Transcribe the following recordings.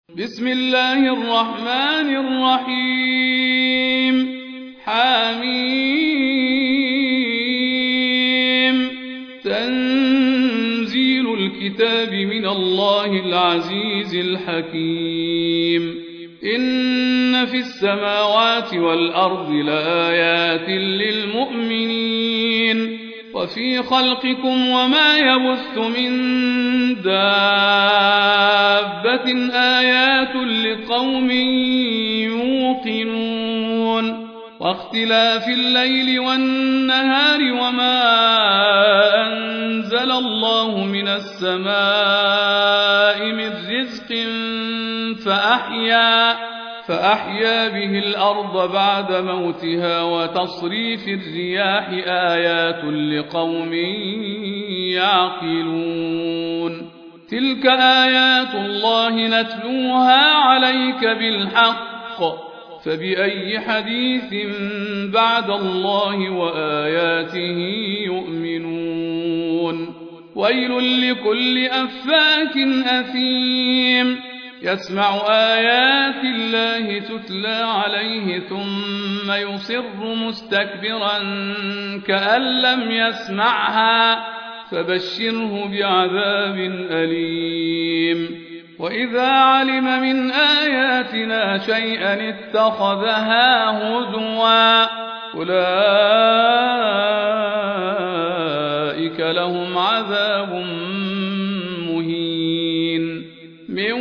بسم الله الرحمن الرحيم حميم تنزيل الكتاب من الله العزيز الحكيم إن في السماوات والأرض لآيات للمؤمنين وفي خلقكم وما يبث من دابة آيات لقوم يوقنون واختلاف الليل والنهار وما أنزل الله من السماء من رزق فأحيا به الأرض بعد موتها وتصريف الرياح آيات لقوم يعقلون تلك آيات الله نتلوها عليك بالحق فبأي حديث بعد الله وآياته يؤمنون ويل لكل أفاك أثيم يسمع آيات الله تتلى عليه ثم يصر مستكبرا كأن لم يسمعها فبشره بعذاب أليم وإذا علم من آياتنا شيئا اتخذها هزوا أولئك لهم عذاب مهين من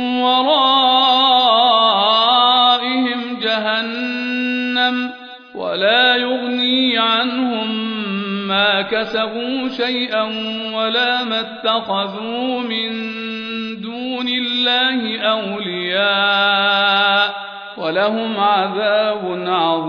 ورائهم جهنم ولا يغني عنهم ما كسبوا شيئا ولا ما اتخذوا من دون الله أولياء ولهم عذاب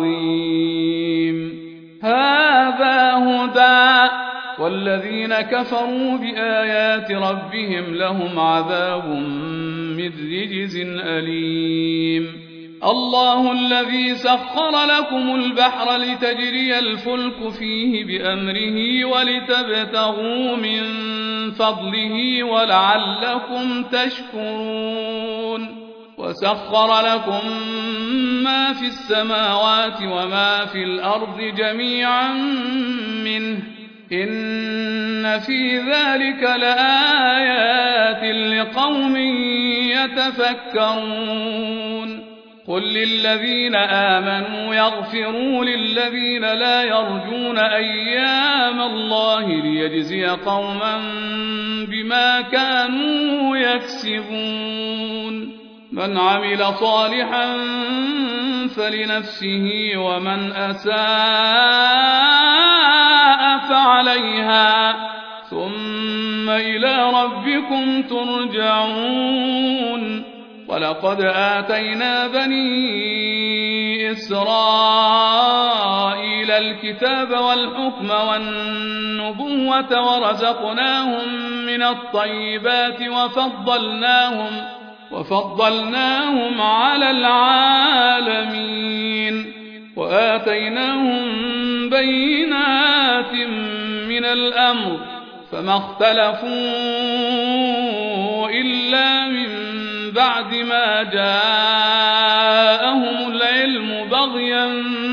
عظيم هذا هدى والذين كفروا بآيات ربهم لهم عذاب من رجز أليم الله الذي سخر لكم البحر لتجري الفلك فيه بأمره ولتبتغوا من فضله ولعلكم تشكرون وسخر لكم ما في السماوات وما في الأرض جميعا منه إن في ذلك لآيات لقوم يتفكرون قل للذين آمنوا يغفروا للذين لا يرجون أيام الله ليجزي قوما بما كانوا يكسبون من عمل صالحا فلنفسه ومن أساء فعليها ثم إلى ربكم ترجعون ولقد آتينا بني إسرائيل الكتاب والحكم والنبوة ورزقناهم من الطيبات وفضلناهم على العالمين وآتيناهم بينات من الأمر فما اختلفوا إلا من بعد ما جاءهم العلم بغيا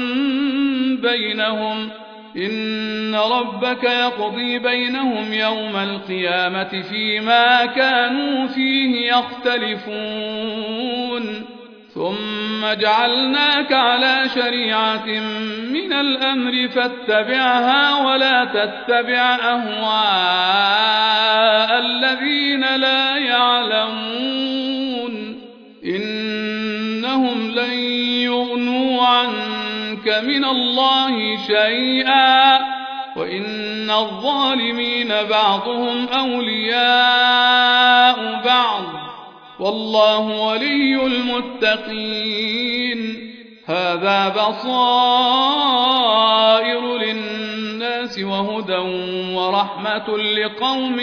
بينهم إن ربك يقضي بينهم يوم القيامة فيما كانوا فيه يختلفون ثم جعلناك على شريعة من الأمر فاتبعها ولا تتبع أهواء الذين لا يعلمون إنهم لن يغنوا عنك من الله شيئا وإن الظالمين بعضهم أولياء بعض والله ولي المتقين هذا بصائر للناس وهدى ورحمة لقوم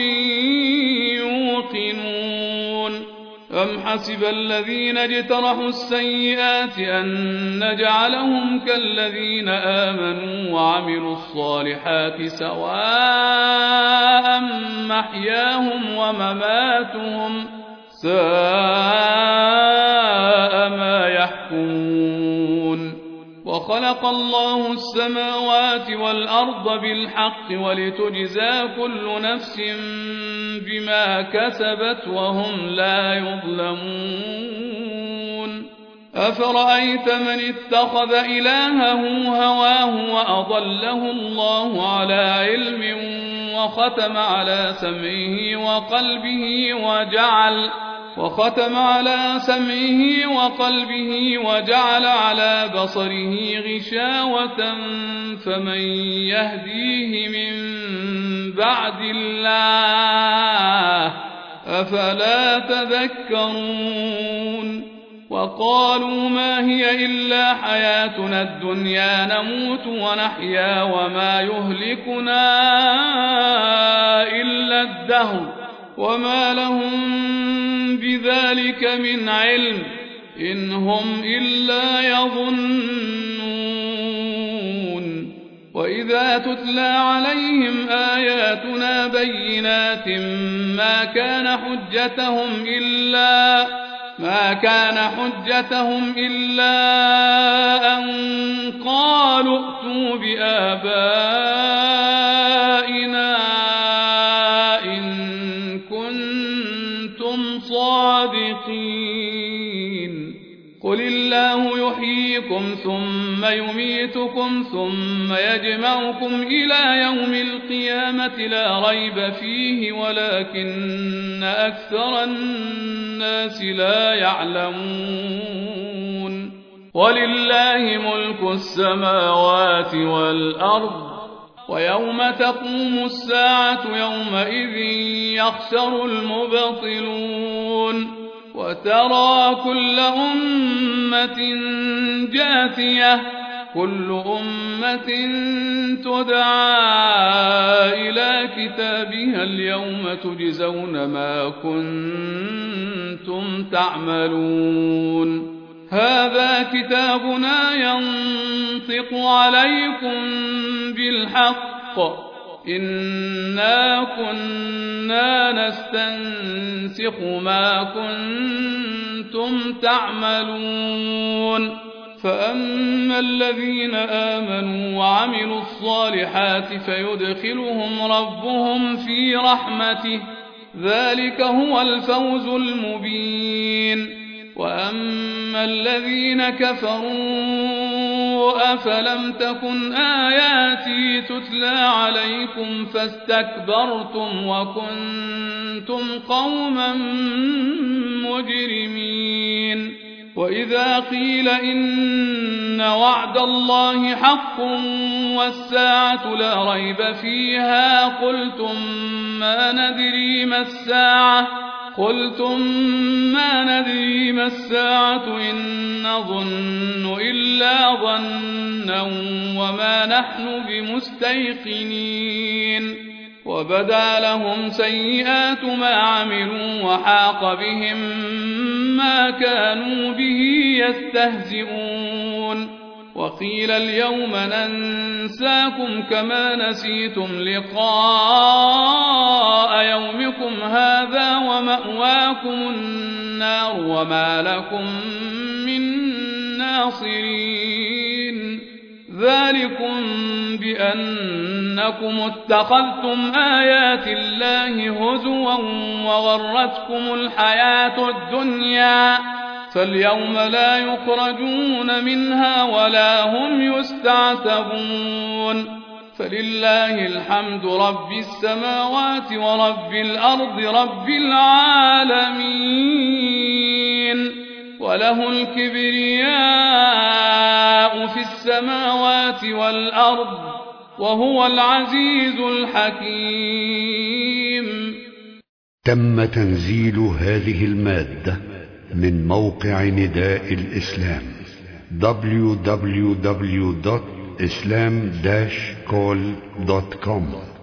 يوقنون أم حسب الذين اجترحوا السيئات أن نجعلهم كالذين آمنوا وعملوا الصالحات سواء محياهم ومماتهم ساء وخلق الله السماوات والأرض بالحق ولتجزى كل نفس بما كسبت وهم لا يظلمون أفرأيت من اتخذ إلهه هواه وأضله الله على علم وختم على سمعه وقلبه وجعل على بصره غشاوة فمن يهديه من بعد الله أفلا تذكرون وقالوا ما هي إلا حياتنا الدنيا نموت ونحيا وما يهلكنا إلا الدهر وما لهم بذلك من علم إن هم إلا يظنون وإذا تتلى عليهم آياتنا بينات ما كان حجتهم إلا أن قالوا ائتوا بآبائنا إن كنتم صادقين قل الله يحييكم ثم يميتكم ثم يجمعكم إلى يوم القيامة لا ريب فيه ولكن أكثر الناس لا يعلمون ولله ملك السماوات والأرض ويوم تقوم الساعة يومئذ يخسر المبطلون وترى كل أمة جاثية كل أمة تدعى إلى كتابها اليوم تجزون ما كنتم تعملون هذا كتابنا ينطق عليكم بالحق إنا كنا نستنسخ ما كنتم تعملون فأما الذين آمنوا وعملوا الصالحات فيدخلهم ربهم في رحمته ذلك هو الفوز المبين وأما الذين كفروا أفلم تكن آياتي تتلى عليكم فاستكبرتم وكنتم قوما مجرمين وإذا قيل إن وعد الله حق والساعة لا ريب فيها قلتم ما ندري ما الساعة إن نظن إلا ظنا وما نحن بمستيقنين وبدا لهم سيئات ما عملوا وحاق بهم ما كانوا به يستهزئون وقيل اليوم ننساكم كما نسيتم لقاء يومكم هذا ومأواكم النار وما لكم من ناصرين ذلكم بأنكم اتخذتم آيات الله هزوا وغرتكم الحياة الدنيا فاليوم لا يخرجون منها ولا هم يستعتبون فلله الحمد رب السماوات ورب الأرض رب العالمين وله الكبرياء في السماوات والأرض وهو العزيز الحكيم. تم تنزيل هذه المادة من موقع نداء الإسلام www.islam-call.com